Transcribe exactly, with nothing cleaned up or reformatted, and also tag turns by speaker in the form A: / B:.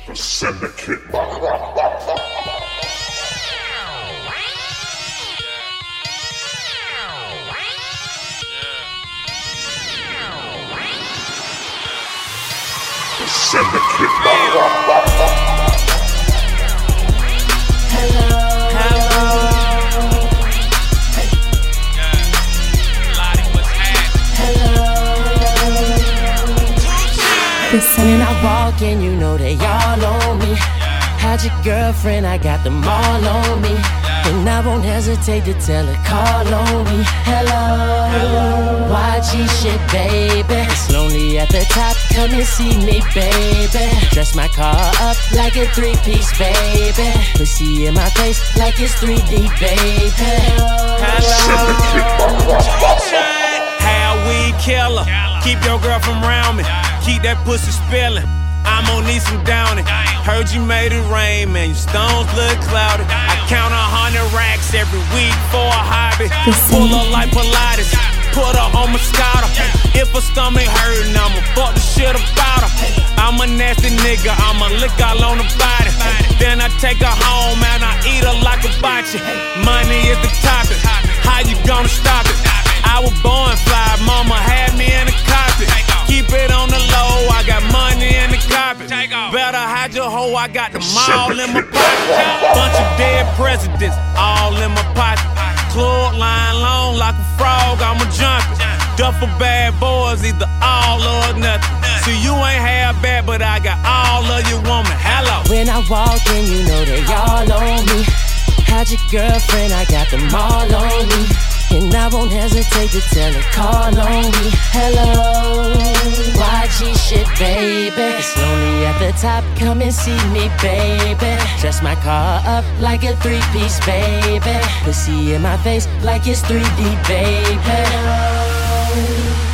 A: Syndicate. Syndicate.
B: Hello. Hello. Hey.
C: Yeah. Lottie, what's happening?
B: Hello. Listening, I walk in, you know they all on me. Had your girlfriend, I got them all on me. And I won't hesitate to tell her, call on me. Hello, Y G shit, baby. It's lonely at the top, come and see me, baby. Dress my car up like a three-piece, baby. Pussy in my face like it's three D, baby.
C: Hello. How we killer? Keep your girl from round me. Keep that pussy spilling. I'm gon' need some downing. Heard you made it rain, man. Your stones look cloudy. I count a hundred racks every week for a hobby. Pull up like Pilates, put her on Moscato. If her stomach hurtin', I'ma fuck the shit about her. I'm a nasty nigga, I'ma lick all on the body. Then I take her home and I eat her like a bocce. Money is the topic, how you gonna stop it? I was born fly, mama had me in the cockpit. Keep it on the low, I got money in the carpet. Better hide your hoe, I got them all in my pocket. Bunch of dead presidents, all in my pocket. Club line long like a frog, I'ma jump it. Duffel bad boys, either all or nothing. See, you ain't half bad, but I got all of your woman. Hello.
B: When I walk in, you know they all on me. Had your girlfriend, I got them all on me. And I won't hesitate to tell her, call on me. Hello, Y G shit, baby. It's lonely at the top, come and see me, baby. Dress my car up like a three-piece, baby. Pussy in my face like it's three D, baby. Hello.